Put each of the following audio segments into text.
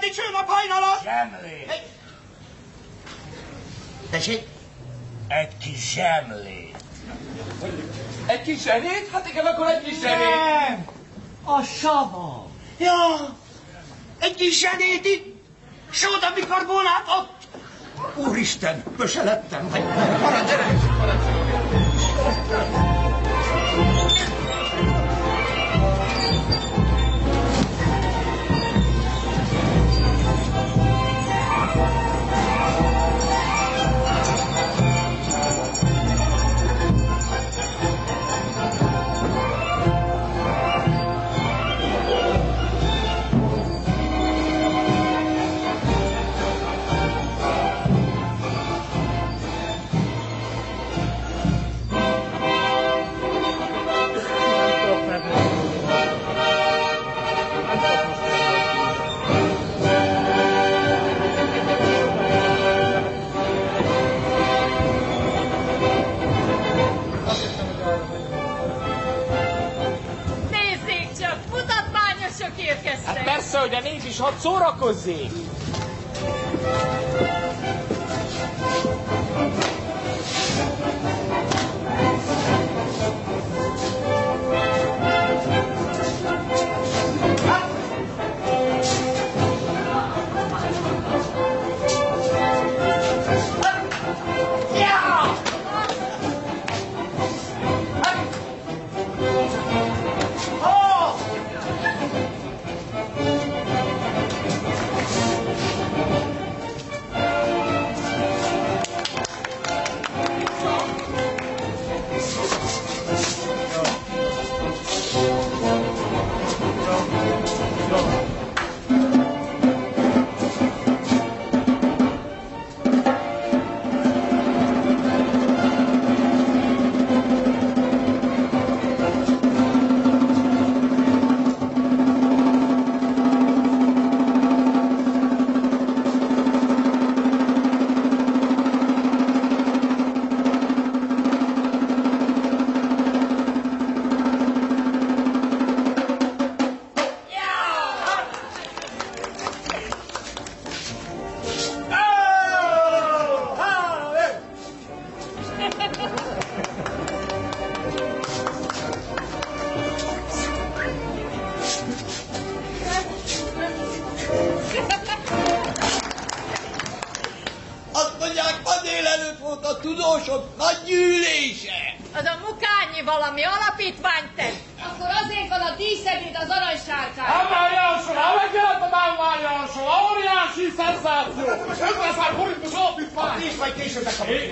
dicső nap hajnala! Zsemlét. Tessék? Egy kis zsemlét. Egy kis zsemlét? Hát igen, akkor egy kis zsemlét. Nem! A sava. Ja, egy kis zsenéti sódabikarbónátot. Úristen, böse lettem. Maradj, gyere! Hát persze, hogy a nézd is, hadd szórakozzék! tudósok nagy gyűlése. Az a Mukányi valami alapítványt tett. Akkor azért van a díszegéd az aranysárkány. Nem várjál soha, megjelent a nem várjál soha, óriási szenzáció. 50 000 forintos alapítvány. Nincs majd később megkapjuk.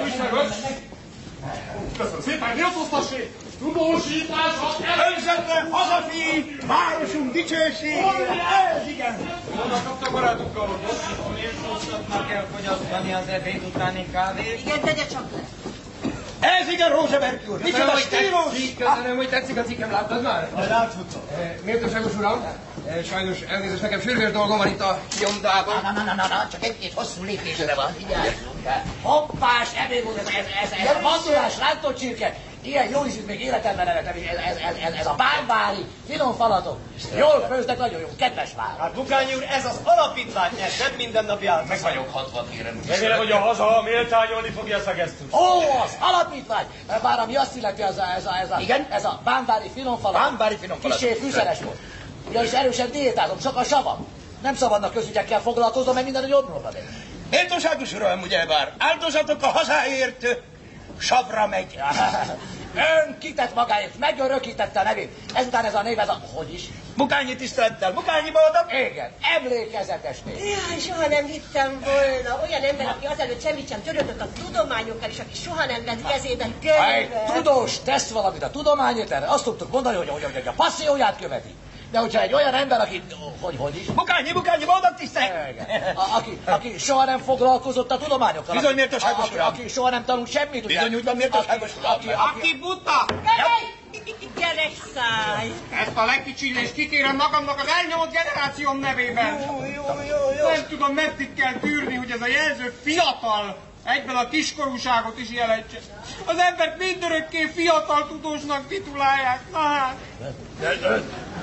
Köszönöm szépen, nyilvántartassék. Tudósításra kell. Önzetlen hazafi, városunk dicsőség. Ez igen. Oda kapta barátunkkal, hogy ott méltóztatnak kell fogyasztani az ebéd utáni kávét. Igen, tegye csak le. Ez igen, Rosenberg úr. Micsoda stílus. Köszönöm, hogy tetszik a cikkem, láttad már? Látható. Méltóságos uram, sajnos elnézést, nekem sürgős dolgom van itt a nyomdában. Na, csak egy-két hosszú lépésre van, vigyázzunk el. Hoppás, ebédmód, ez a mandulás rántott-csirke. Ilyen jó ízűt még életemben nem ettem, ez a bárbári, finom falatok. Jól főznek, nagyon jó, kedves vár. Hát Mukányi úr, ez az alapítvány, ez nem mindennapi állat. Meg vagyok 60, kérem. Remélem, hogy a haza méltányolni fogja ezt a gesztust. Ó, az alapítvány! Bár ami azt illeti, ez a bámbári finomfalat. Bámbári finomfalat. Kissé fűszeres volt. Ugyanis erősen diétázom, csak a savam. Nem szabadnak közügyekkel foglalkoznom, mert minden a jobbról megy. Méltóságos uram, ugyebár, áldozatok a hazáért, savra megy. Ön kitett magáért, megörökítette a nevét. Ezután ez a név, ez a... Hogy is? Mukányi tisztelettel, Mukányi boldog? Igen, emlékezetes név. Jaj, soha nem hittem volna. Olyan ember, aki azelőtt semmit sem törődött a tudományokkal, és aki soha nem vett kezébe könyvet. Tudós tesz valamit a tudományért, erre azt tudtuk mondani, hogy a passzióját követi. De hogyha egy olyan ember, aki... Hogy is? Mukányi boldog tisztelet! Aki soha nem foglalkozott a tudományokkal. Bizony, méltóságos uram. Aki soha nem tanult semmit, ugye? Bizony, úgy van, méltóságos uram. Aki buta! Gyerek száj! Ezt a lekicsilést kikérem magamnak az elnyomott generációm nevében. Jó. Nem tudom, meddig kell tűrni, hogy ez a jelző fiatal, egyben a kiskorúságot is jelentse. Az embert mindörökké fiatal tudósnak titulálják. Na hát.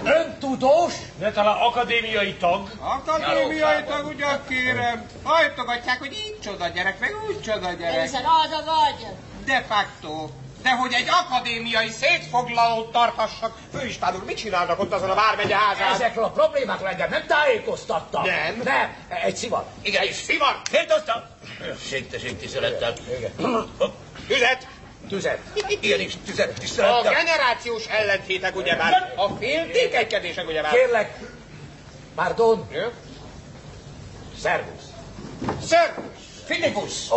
Öntudós? De talán akadémiai tag? Akadémiai tag, ugyan kérem. Hajtogatják, hogy így csoda gyerek, meg úgy csoda gyerek. Hiszen az a vagy. De facto. De hogy egy akadémiai szétfoglalót tarthassak. Főispán úr, mit csinálnak ott azon a vármegye házán? Ezekről a problémákról engem nem tájékoztattak. Nem? Nem. Egy szivar. Igen, és szivar. Miért osztam? Tessék, tisztelettel. Tüzet. Tüzet. Igenis, tüzet, A tisztelettel. generációs ellentétek ugyebár. A féltékenykedések ugyebár. Kérlek. Pardon. Szervusz. Szervusz. Finibusz.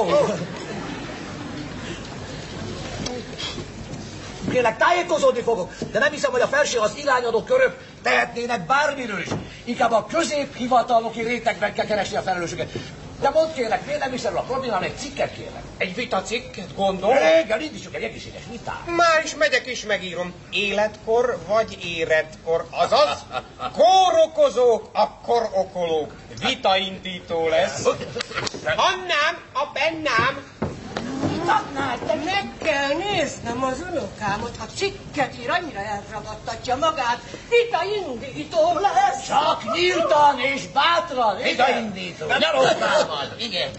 Kérlek, tájékozódni fogok, de nem hiszem, hogy a felső az irányadó körök tehetnének bármiről is. Inkább a középhivatalnoki rétegben kell keresni a felelősöket. De mondd kérlek, miért nem hiszem a problémán egy cikket kérlek? Egy vitacikket gondol? Régen, indítsuk egy egészséges vitát. Már is megyek és megírom. Életkor vagy éretkor. Azaz, kórokozók, akkor okolók. Vitaindító lesz. Annám, a bennám. Mutatnál, de meg kell néznem az unokámot, ha cikket ír, annyira elragadtatja magát, vita indító lesz. Csak nyíltan és bátran. Vita indító. Nyalogtával. Igen.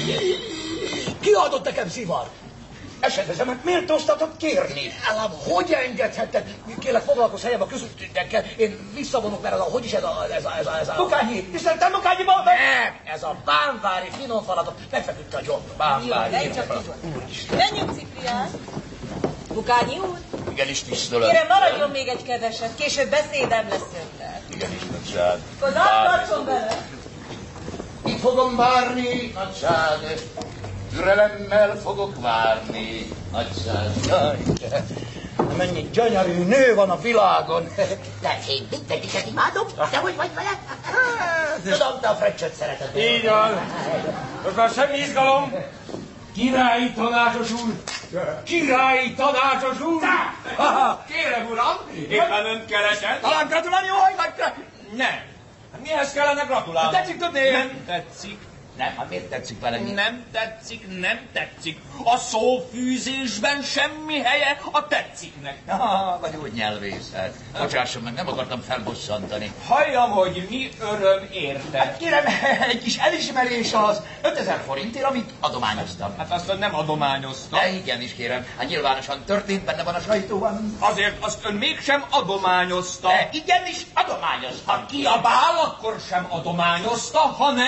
Ki adott nekem szivart? Esetlegemet méltóztatott kérni. Állam, hogy engedhetted? Kérlek, foglalkozz helyem a közöttünkkel. Én visszavonok, mert hogy is ez a... Mukányi! Tiszteltem Mukányi Balda! Nem! Ez a bánvári finomfalatot megfeküdt a gyomba. Bánvári. Menjünk, Ciprián. Mukányi úr? Igenis, tisztelet. Kérem, maradjon még egy keveset, később beszédem lesz önnel. Igenis, nagyság. Tartson bele! Itt fogom várni, nagyság. Türelemmel fogok várni, nagyság. Jaj, mennyi gyönyörű nő van a világon. Lehet, én mindenkiket imádom, de hogy vagy vele? Tudom, te a Frencsöt szereted. Így van. Most már semmi izgalom. Királyi tanácsos úr! Királyi tanácsos úr! Kérem, uram, éppen önt keresett. Talán gratulálni, hogy vagy? Nem. Mihez kellene gratulálni? Tetszik tudni? Nem tetszik. Nem, hát miért tetszik vele? Nem tetszik. A szófűzésben semmi helye a tetsziknek. Vagy úgy nyelvészet. Bocsásson meg, nem akartam felbosszantani. Halljam, hogy mi öröm érte. Hát kérem, egy kis elismerés az 5000 forintért, amit adományoztam. Hát azt ön nem adományozta. De igenis kérem, hát nyilvánosan történt, benne van a sajtóban. Azért azt ön mégsem adományozta. De igenis adományoztam. Ha kiabál, akkor sem adományozta,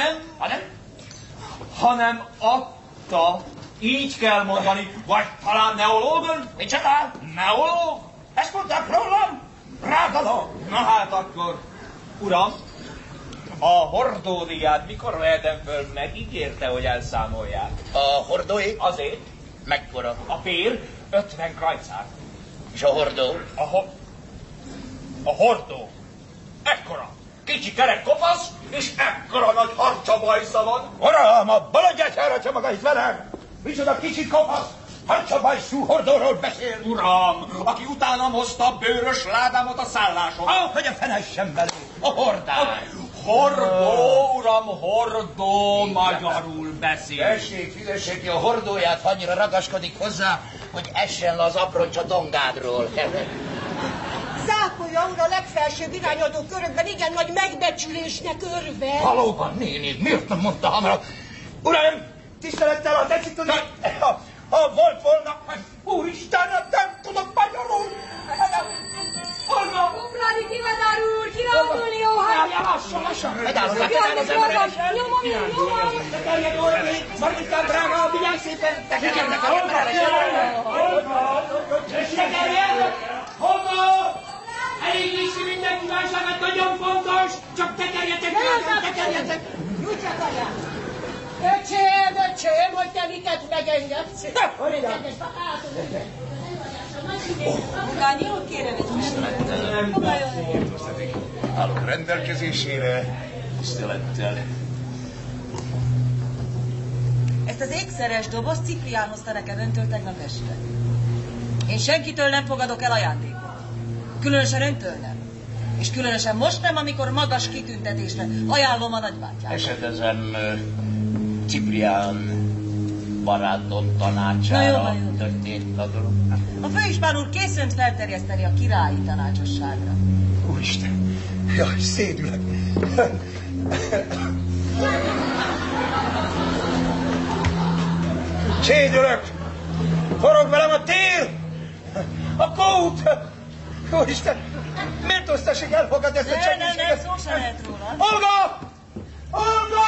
hanem adta. Így kell mondani. Vagy talán neológon? Micsoda? Neológ? Ezt mondták rólam? Rágalom! Na hát akkor, uram, a hordódiát mikor vehetem föl? Megígérte, hogy elszámolják. A hordói? Azért. Mekkora? A pér 50 krajcár. És a hordó? A hordó. Ekkora. Kicsi kerek kopasz, és ekkora nagy harcsabajsza van. Uram, a baladját járatja maga itt velem! Micsoda kicsi kopasz! Harcsabajszú hordóról beszél! Uram, aki utánam hozta a bőrös ládámot a szálláson. Hogy a fenessen belül! A hordár! Hordó, uram, hordó, magyarul beszél. Tessék, fizessék ki a hordóját, ha annyira ragaskodik hozzá, hogy essen le az aproncs a dongádról. Szápolja úr a legfelsőbb irányadó körökben igen nagy megbecsülésnek örvend. Valóban, néni, miért nem mondta hamarabb? Uram, tisztelettel, ha tetszik tudni, ha volt volna, úristen, nem tudok magyarul. Ugrani kívánár úr, kirándulni jó hát! Lassan. Megálloznak, az emberek. Nyomom! Tekerjed orra, Margitkám drága, vigyázz szépen. Tekerjednek a emberek. Tekerjed! Hozzá! Elégési minden kívánságát, nagyon fontos! Csak tekerjetek, tekerjetek! Nyújtsak anyám! Öcsém, hogy te miket megengedsz. Kedves bakátom! Mukányi úr, kérem egy Tisztelettel. Állok rendelkezésére. Tisztelettel. Ezt az ékszeres dobozt Ciprián hozta nekem öntől tegnap este. Én senkitől nem fogadok el ajándékot. Különösen öntől nem. És különösen most nem, amikor magas kitüntetésre ajánlom a nagybátyámat. Esetezem Ciprián barátom tanácsára történt a dolog. A főispán úr készült felterjeszteni a királyi tanácsosságra. Úristen! Jaj, szédülök! Szédülök! Forog velem a tél! A kút! Úristen! Miért osztassék elfogad ezt a csendiséget? Nem, szó sem lehet róla. Olga! Olga!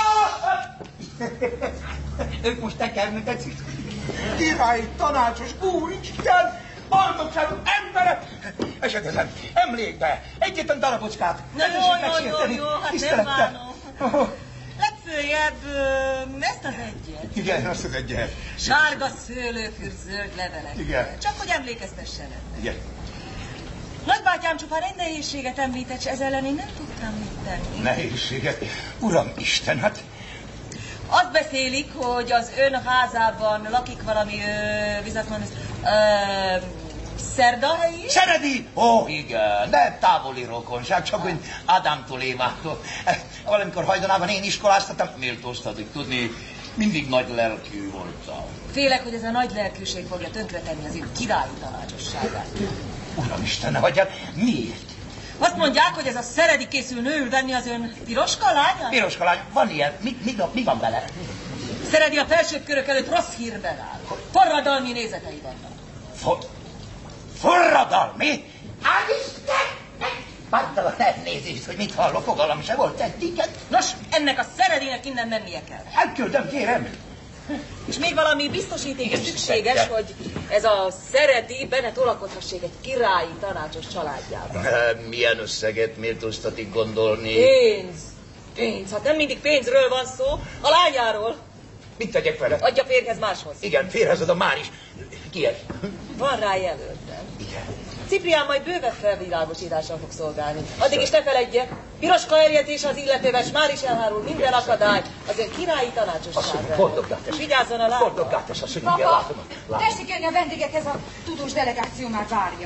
Ők most tekernek egy cit. Királyi tanácsos úristen! Boldogságú emberek! Esetesen emlékbe! Egyetlen darabocskát! Jó, hát nem bánom. Legfőjebb ezt az egyet. Igen, azt az egyet. Sárga szőlőfűr zöld levelek. Igen. Csak hogy emlékeztessenek. Igen. Nagybátyám csupán egy nehézséget említett, s ez ellen én nem tudtam mit tenni. Nehézséget? Uram Isten, hát... Azt beszélik, hogy az ön házában lakik valami bizatlan... Szerdahelyi? Szeredi? Ó, igen, nem távoli rokonság, csak úgy Ádámtól Évától. Valamikor hajdanában én iskoláztattam, méltóztatok tudni, mindig nagy lelkű voltam. Félek, hogy ez a nagy lelkűség fogja tönkretenni az ön királyi tanácsosságát. Uramisten, ne hagyjál, miért? Azt mondják, hogy ez a Szeredi készül nőül venni az ön piroska lányát? Piroska lány, van ilyen, mi van vele? Szeredi a felsőbb körök előtt rossz hírben áll. Forradalmi nézetei vannak. Forradalmi? Isten! Pántala elnézést, hogy mit hallok, fogalmam se volt eddig. Nos, ennek a Szeredinek innen mennie kell. Elküldöm, kérem. És még valami biztosíték szükséges, hogy ez a Szeredi benne tolakodhassék egy királyi tanácsos családjában. Milyen összeget méltóztatik gondolni? Pénz. Hát nem mindig pénzről van szó, a lányáról. Mit tegyek vele? Adja férjhez máshoz. Igen, férhez adom már is. Ki ez? Van rá jelöltem. Igen. Ciprián majd bővebb felvilágosítással fog szolgálni. Addig is ne feledje, piroska eljegyzése az illetéves, már is elhárul minden akadály az ön királyi tanácsosságra. Boldoglátos. Vigyázzon a lába. Boldoglátos, azt mondja, látom. Tessék jönni a vendégekhez, a tudós delegáció már várja.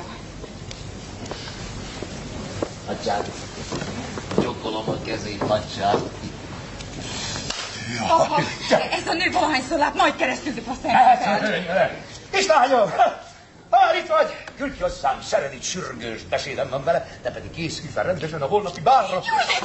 Hagyját. Gyokolom a kezét, hagyját. Apa, ez a nő valahányszor lát nagy keresztüzük a szemben. És lányom, már itt vagy, küldj hozzám Szeredit, sürgős beszédem van vele, te pedig készülj fel rendesen a holnapi bárra.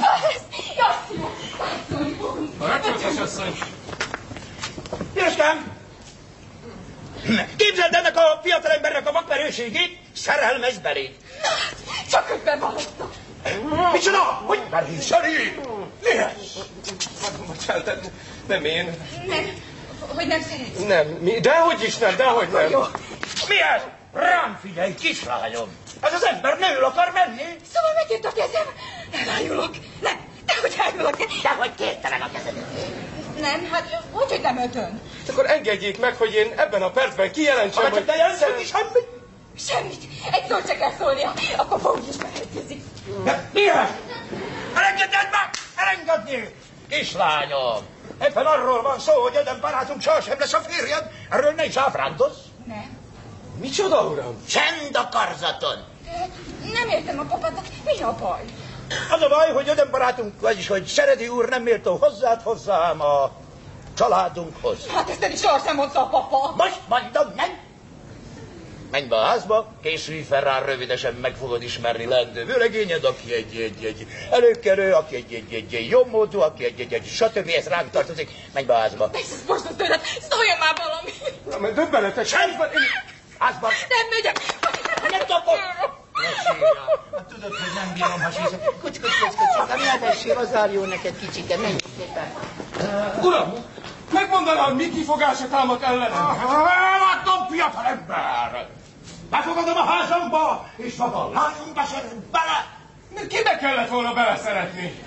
Parancsolsz, asszony! Piroskám! Képzeld ennek a fiatalembernek a vakmerőségét, szerelmes beléd. Csak közben valóta. Micsoda? Hogy beléd, Szeri? Miért? Bocsánat, nem én. Nem, hogy nem szeretsz. Nem, dehogy is nem, dehogy nem. Jó. Miért? Rám figyelj, kislányom! Ez az ember nőül akar menni! Szóval megért a kezem? Elájulok. Nem, dehogy elájulok. Dehogy kértelek a kezedet! Nem, hát hogy nem ötön? Akkor engedjék meg, hogy én ebben a percben kijelentsem, Ha csak ne jelentsen ki semmit! Semmit. Egy szót csak kell szólnia, akkor fogjuk is megegyezik. Miért? Elengeded meg! Elengedni! Kislányom! Ebben arról van szó, hogy ödön barátunk sohasem lesz a férjed. Erről ne is ábrándoz. Nem. Micsoda, uram? Csend a karzaton! Nem értem a papának, mi a baj? Az a baj, hogy ödön barátunk, vagyis hogy Szeredi úr nem méltó hozzád, hozzám a családunkhoz. Hát ezt is sohasem mondta a papa. Most mondom, nem? Menj be a házba, készülj fel rá, rövidesen meg fogod ismerni lendő vőlegényed, aki egy előkelő, aki egy jobbmódú, aki egy stb. Ez ránk tartozik. Menj be a házba. Ez borzasztó tőled, szóljon már valami. Mert döbbenetes. Csendben! Házban! Nem megyek. Nem dobod! Ne sírjál. Hát tudod, hogy nem bírom, ha sírsz. Kucs, ne tessél, az zárjon neked kicsike, menj szépen. Uram, megmondanám, mi kifogása támad ellenem? Látom, fiatal ember! Befogadom a házamba, és maga a lányunkba szeret bele! Kibe kellett volna beleszeretni?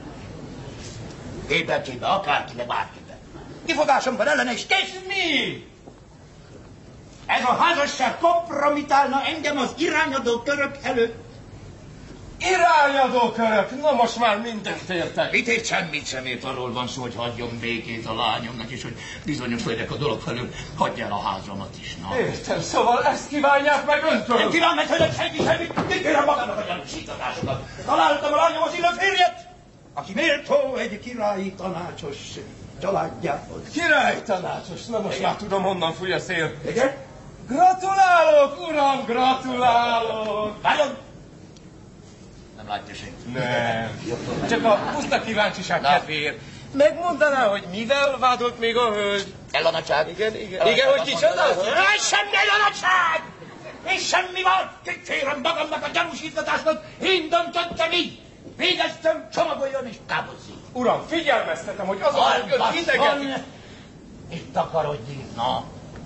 Kibe, akárkibe, bárkibe. Kifogásom van ellene, és kész! Mi? Ez a házasság kompromitálna engem az irányadó körök előtt. Irányadó körök? Na most már mindent értek. Mit ért, semmit sem ért, arról van szó, hogy hagyjon békét a lányomnak, és hogy bizonyos legyek a dolog felül, hagyj el a házamat is, na. Értem, szóval ezt kívánják meg öntől? Nem kíván meg, hogy semmit, kikérem magának a gyanúsítatásokat. Találtam a lányom az illő férjet, aki méltó egy királyi tanácsos családjához. Királyi tanácsos, na most már tudom, honnan fúj a szél. Igen? Gratulálok, uram, gratulálok! Várjon! Nem látja senki. Nem. Csak a puszta kíváncsiság kedvéért. Megmondaná, hogy mivel vádolt még a hölgy? Ellanadság. Igen, hogy kicsoda? Semmi ellanadság! És semmi van! Kikérem magamnak a gyanúsítatásnak, én döntöttem így! Végeztem, csomagoljon és távozzék! Uram, figyelmeztetem, hogy azon, hogy ön idegen... Itt takarodjék, na!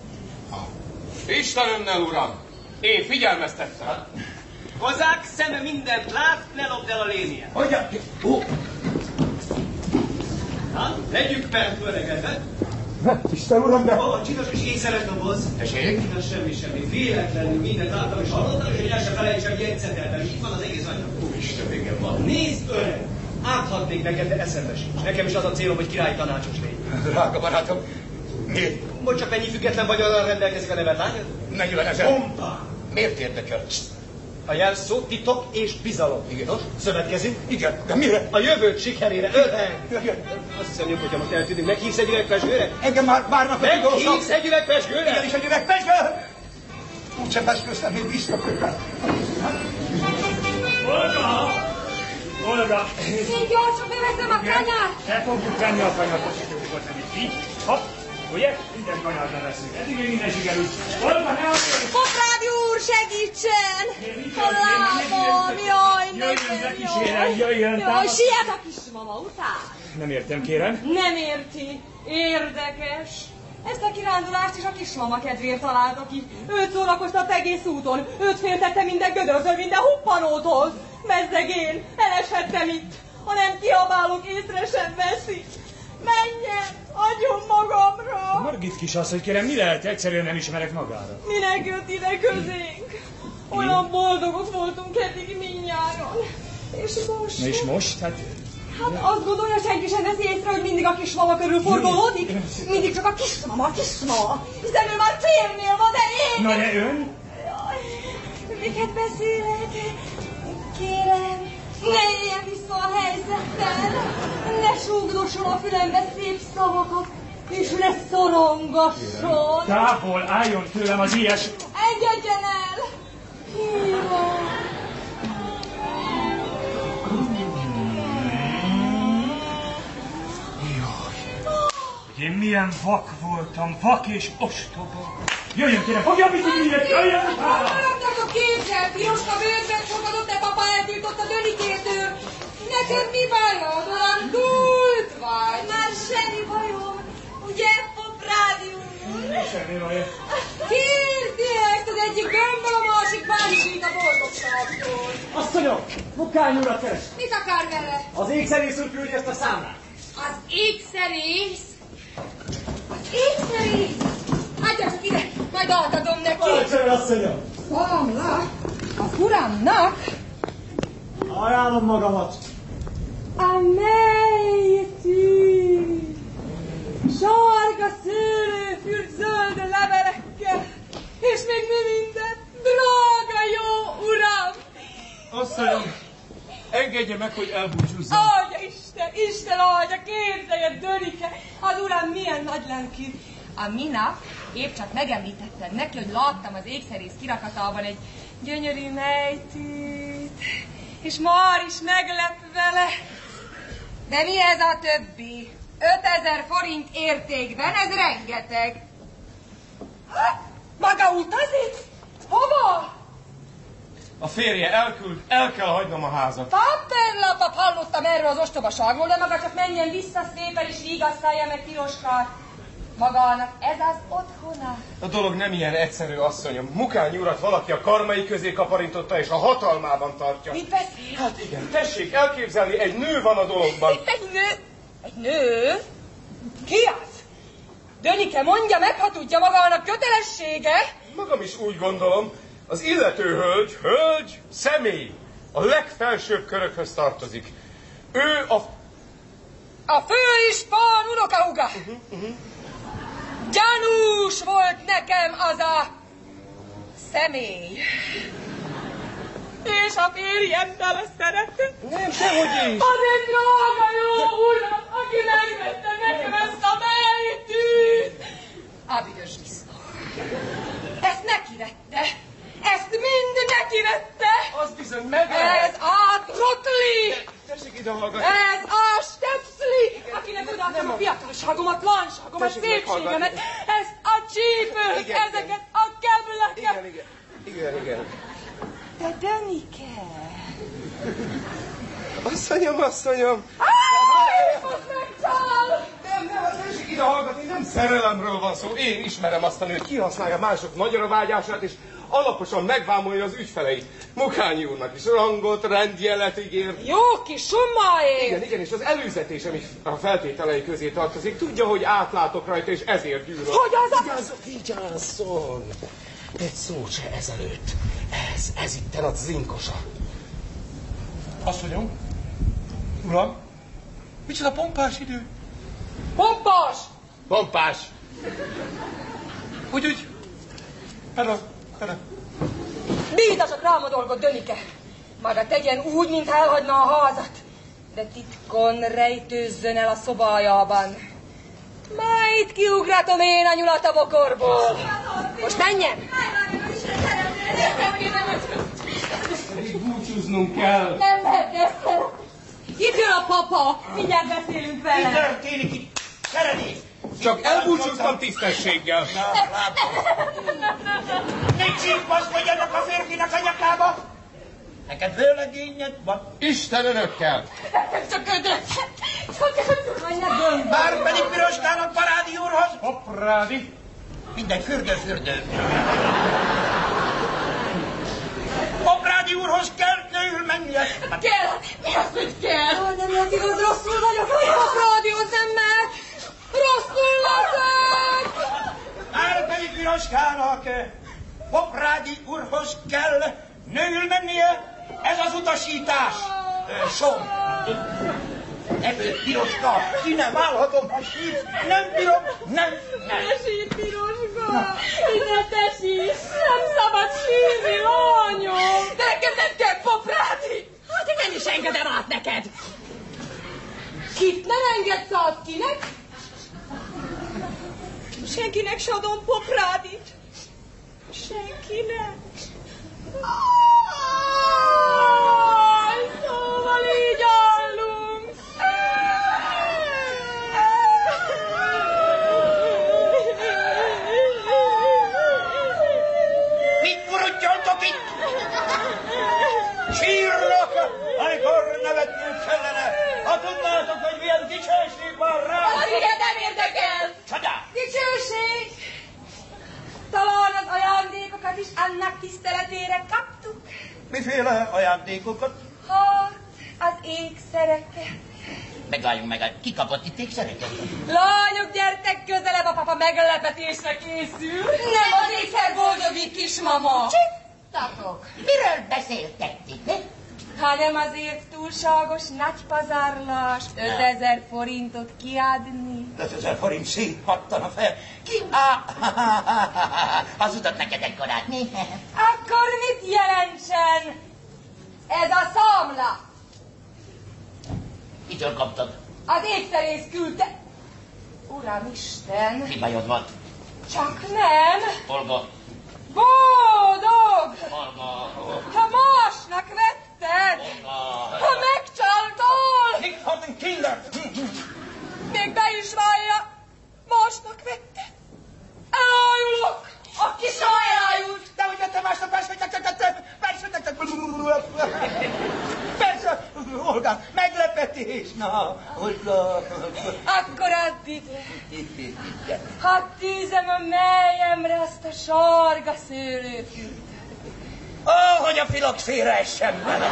Isten önnel, uram! Én figyelmeztettem. Kozák szeme mindent lát, ne lopd el a lénia. Hogyan? Ó! Na, legyünk felföregedve. Isten uram, de... A csinos és észszeres doboz. Tessék? Na, semmi. Véletlenül mindent láttam és hallottam, és hogy el sem felejtsem, hogy jegyzeteltem. Itt van az egész anyag. Isten, igen van. Nézd, öreg! Áthatnék neked, de eszembe sincs. Nekem is az a célom, hogy királyi tanácsos légy. Drága barátom, miért? Mondj csak, mennyi független vagyonnal rendelkezik a neved, lányod? 40 000. Pompán! Miért érdekel? A jelszó titok és bizalom. Igen. Nos, szövetkezünk? Igen, de mire? A jövőt sikerére. Azt hiszem, jobb, hogyha most eltűnünk. Meghívsz egy üvegpezsgőre? Engem már várnak a tudósok. Meghívsz egy üvegpezsgőre? Igen, és egy üvegpezsgő! Úgysem esküsztem, mint biztokőkkel. Olga! Én gyorsan beveszem a kanyart! El fogjuk venni a kanyart, azt sikerült tenni. Így, hopp, ugye? Minden kanyart leveszünk. Eddig még minden sikerült. Olga, ne akarjuk! Poprádi úr, segítsen! A lábam, jaj, nekem, Jöjjön, jaj, siet a kismama után! Nem értem, kérem. Nem érti. Érdekes. Ezt a kirándulást is a kismama kedvéért találta ki. Őt szórakoztat egész úton. Őt féltette minden gödörzön, minden huppanótól. Bezzeg én, eleshettem itt. Ha nem kiabálok, észre sem veszi. Menjen, adjon magamra. Margit kisasszony, kérem, mi lehet? Egyszerűen nem ismerek magára. Minek jött ide közénk? Olyan boldogok voltunk eddig mindnyáron. És most... Na és most? Hát azt gondolja, senki sem veszi észre, hogy mindig a kismama körül forgolódik? Mindig csak a kismama. Hiszen ő már férnél van, de én... Na de ön? Jaj, miket beszélek? Kérem, ne éljen vissza a helyzettel. Ne súgdosson a fülembe szép szavakat, és ne szorongasson. Távol álljon tőlem az ilyes... Engedjen el! Kérem. Én milyen vak voltam, vak és ostoba. Jöjjön, kérem, fogja a bicikliét, jöjjön! Maradnak a kézzel, piroska bőrben fogadott, de papa eltiltott a Dönikétől. Neked mi bajod, olyan dúlt vagy? Már semmi bajom, ugye, Poprádi úr? Semmi bajom. Kérdi ezt, az egyik gömböl, a másik bánisít a boldogságtól. Asszonyok, Mukány urat keres. Mit akár vele? Az ékszerész úr küldi ezt a számlát. Az ékszerész? Az ékszerész? Hagyja csak ide, majd átadom neki. Parancsoljon, asszonyom! Számla az uramnak Ajánlom magamat. a melytű sárga szőlőfürt zöld levelekkel, és még mi minden, drága jó uram! Asszonyom, engedje meg, hogy elbúcsúzzam. Áldja Isten áldja, képzelje, Dönike, az uram milyen nagy lelkű. A minap épp csak megemlítetted neki, hogy láttam az ékszerész kirakatában egy gyönyörű mejtűt, és már is meglep vele. De mi ez a többi? 5000 forint értékben, ez rengeteg. Maga utazik? Hova? A férje elküld, el kell hagynom a házat. Papperlapap, hallottam erről az ostobaságról, de maga csak menjen vissza szépen és vigasztalja meg Piroskát. Magának ez az otthona. A dolog nem ilyen egyszerű, asszonyom. Mukány urat valaki a karmai közé kaparintotta és a hatalmában tartja. Mit beszél? Hát igen, tessék elképzelni, egy nő van a dologban. Itt egy nő? Egy nő? Ki az? Dönike, mondja meg, ha tudja, magának kötelessége. Magam is úgy gondolom, az illető hölgy, személy, a legfelsőbb körökhöz tartozik. Ő a főispán unokahúga. Gyanús volt nekem az a személy. És a férjem beleszeretett. Nem, sehogy is. Az egy drága jó uram, aki megvette nekem ezt a mejtűt. A büdös disznó. Ezt neki vette. Ezt mind neki vette. Az bizony meg. Ez átról Stöpsli! Tessék ide hallgatni. Ez a Stöpsli, akinek odaadtam a fiatalságomat, lanságomat, szépségemet, ezt a csípőt, ezeket a kebleket. Igen. De Dönike! Asszonyom! Most megcsal! Nem, tessék ide hallgatni, nem szerelemről van szó. Én ismerem azt a nőt, kihasználja mások nagyra vágyását, és alaposan megvámolja az ügyfeleit. Mukányi úrnak is rangot, rendjelet ígért. Jó kis summáért! Igen, és az előzetésem is a feltételei közé tartozik. Tudja, hogy átlátok rajta, és ezért gyűlöl. Hogy az a... Vigyázzon! Egy szó se ezelőtt. Ez itten a zinkosa. Asszonyom, uram, micsoda pompás idő? Pompás! Pompás! Úgy. Hello. Bízzatok rám a dolgot, Dönike! Maga tegyen úgy, mintha elhagyna a házat, de titkon rejtőzzön el a szobájában. Majd kiugratom én a nyulat a bokorból. Most menjen! Még búcsúznunk kell. Nem lehet ezt. Itt jön a papa, mindjárt beszélünk vele. Mi történik itt? Szeredész! Csak elbúcsúztam tisztességgel. Mit csípaszkodj ennek a férfinak a nyakába? Neked vőlegényed van? Isten önökkel! Csak ödöt! Bár pedig Piroskának Parádi úrhoz? Parádi? Mindegy, fürdő. Parádi úrhoz kell nőül mennie. Kell! Mi az, hogy kell? Nem lehet igaz, rosszul vagyok. Parádihoz nem mehet. Rosszul leszek! Bár pedig Piroskának Poprádi úrhoz kell nőül mennie. Ez az utasítás. Som. Ebből Piroska, ki nem állhatom, ha sír. Nem bírom, nem. Ne sír, Piroska! Ne te sír! Nem szabad sírni, lányom! De nekem nem kell Poprádi! Hát én nem is engedem át neked! Kit nem engedsz át kinek? Senkinek se adom Poprádit. Senkinek. Szóval így állunk. Mit kuruttyoltok itt? Sírnak, amikor nevetnünk kellene. Ha tudnátok, hogy milyen dicsőség van rá. Az igen nem érdekel. Csodál. Dicsőség. Talán az ajándékokat is annak tiszteletére kaptuk. Miféle ajándékokat? Hát, az ékszereket. Megálljunk. Ki kapott itt ékszereket? Lányok, gyertek közelebb, a papa meglepetésre készül. Nem az ékszer boldogít, kismama. Csittatok! Miről beszéltek ti? Ha nem azért túlságos nagy pazarlás 5000 forintot kiadni. 5000 forint szétpattan a fel. Ki? Hazudott neked ekkorát, mi? Akkor mit jelentsen? Ez a számla. Kitől kaptad? Az ékszerész küldte. Uramisten. Mi bajod van? Csak nem. Olga. Boldog! Olga. Ha másnak vetted. Olga. Ha megcsaltál. Nick Horton Killer. Még be is vallja. Másnak vetted. Elájulok. Aki soha elájult. De hogy vettem másnak, persze, Olga, meglepetés, na, Olga. Akkor add ide. Hadd tűzem a mélyemre azt a sárga szőlőfűt. Hogy a filoxéra essen bele.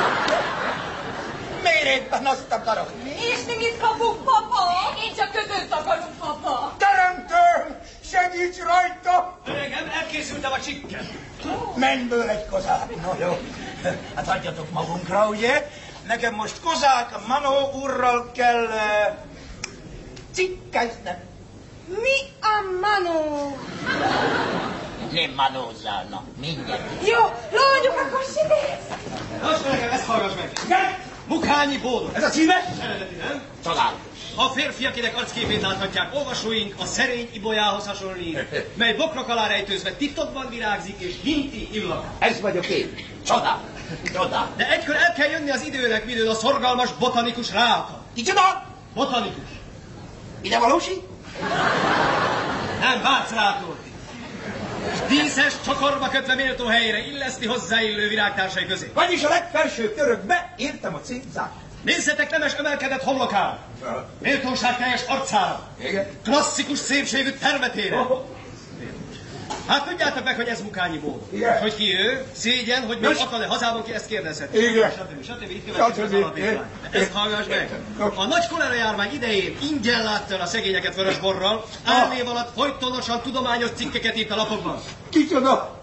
Miért éppen azt akarok? És mi mit kapunk, papa? Én csak kötőt akarunk, papa. Teremtőm, segíts rajta! Öregem, elkészültem a csikkel. Mennyből egy kozák. Na jó. Hát hagyjatok magunkra, ugye? Nekem most kozák Manó úrral kell cikkeznem. Mi a Manó? Nem manózzálna, mindjárt. Jó, lányok, akkor sikersz. Most öregem, ezt hallgass meg. Igen? Mukányi Bódor. Ez a címe? Eredeti, nem? Csodálatos. A férfi, akinek arcképét láthatják olvasóink, a szerény ibolyához hasonlít, mely bokrok alá rejtőzve titokban virágzik és hinti illat. Ez vagyok én. Csodálatos. Csodál. De egykor el kell jönni az időnek, midőn a szorgalmas botanikus ráakad. Kicsoda? Botanikus. Ide valósi? Nem, vársz rától. És díszes, csokorba kötve méltó helyére illeszti hozzáillő virágtársai közé. Vagyis a legfelsőbb törökbe értem a címzát. Nézzetek nemes emelkedett homlokára, méltóság teljes arcára, Igen. klasszikus szépségű termetére. Hát tudjátok meg, hogy ez Mukányi Bódog. Igen. Hogy ki ő? Szégyen, hogy még akad-e hazában, ki ezt kérdezheti. Igen. Stb. Itt következik az alapítvány. Ezt hallgass meg. A nagy kolera járvány idején ingyen látta el a szegényeket vörösborral, álnév alatt folytonosan tudományos cikkeket írt a lapokban. Kicsoda?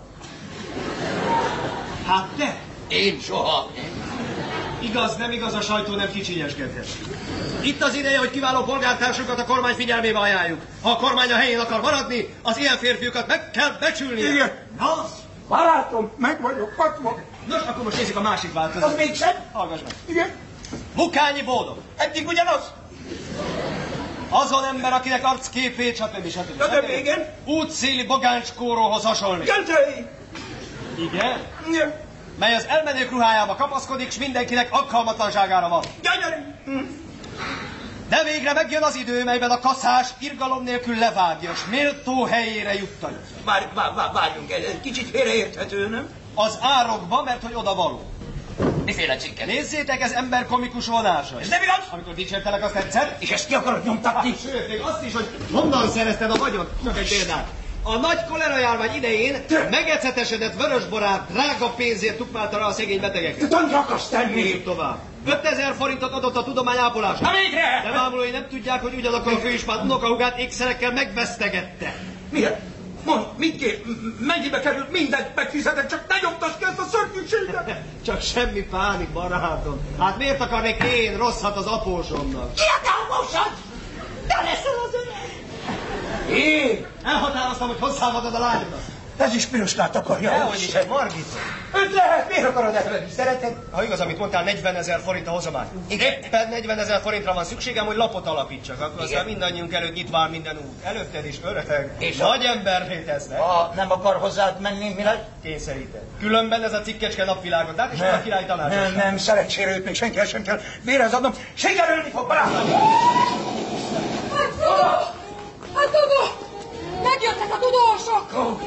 Hát te! Én soha. Igaz, nem igaz, a sajtó nem kicsinyeskedhet. Itt az ideje, hogy kiváló polgártársunkat a kormány figyelmébe ajánljuk. Ha a kormány a helyén akar maradni, az ilyen férfiukat meg kell becsülnie. Igen. Na, Barátom, meg vagyok patva. nos, akkor most nézzük a másik változatot. Az mégsem? Hallgass meg. Igen. Mukányi Bódog. Eddig ugyanaz? Azon ember, akinek arcképét, stb. Igen. Útszéli bogáncskóróhoz hasonlít. Gentei. Igen? Igen. Mely az elmenők ruhájába kapaszkodik, s mindenkinek alkalmatlanságára van. Gyönyörű. De végre megjön az idő, melyben a kaszás irgalom nélkül levágja, s méltó helyére juttatja. Várjunk, egy kicsit félreérthető, nem? Az árokba, mert hogy oda való. Miféle cikket? Nézzétek, ez emberkomikus vonása. Ez nem igaz? Amikor dicsértelek, azt tetszett? És ezt ki akarod nyomtatni? Sőt, még azt is, hogy honnan szerezted a vagyont. Csak egy példát. A nagy kolera járvány idején megecetesedett vörösborát drága pénzért tukmálta rá a szegény betegeket. Tudod, akarsz tenni? Nézzük tovább. 5000 forintot adott a tudomány ápolására. Na végre! De bámulói nem tudják, hogy ugyanakkor a főispán unokahúgát ékszerekkel megvesztegette. Miért? Mondd, mit kér? Mennyibe kerül? Mindent megfizetek, csak ne nyomtass ki ezt a szörnyűséget! Csak semmi pánik, barátom. Hát miért akarnék én rosszat az apósomnak? Ki a te apósod? Te leszel az ő! Én? Elhatároztam, hogy hozzáadod a lányodat. Ez is Piroskát akarja. Dehogy is, egy Margitot. Őt lehet, miért akarod elvenni? Szereted? Ha igaz, amit mondtál, 40 000 forint a hozomány. Éppen 40 000 forintra van szükségem, hogy lapot alapítsak. Akkor aztán mindannyiunk előtt nyitva áll minden út. Előtted is öreg. És nagy emberré tesznek. Ha nem akar hozzád menni, mi lesz? Kényszeríted. Különben ez a cikkecske napvilágot lát, és a király tanácsos. Nem, szerencsére őt még senki sem kell vérez adnom. Sikerülni fog, barátom! Hát oda! Megjöttek a tudósok! Ó,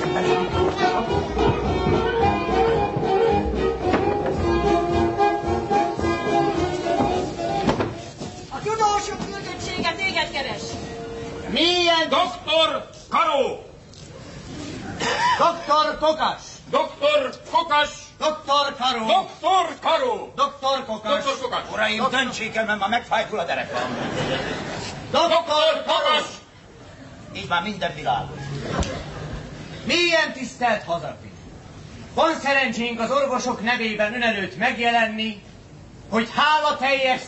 A tudósok küldöttsége téged keres. Milyen doktor Karó? Doktor Kokas! Doktor Kokas! Doktor Karó! Doktor Karó! Doktor Kokas! Doktor Kokas! Uraim, döntsék el, mert már megfájtul a derekam. Doktor Kokas! Így már minden világos. Milyen tisztelt hazafi! Van szerencsénk az orvosok nevében ön előtt megjelenni, hogy hálateljes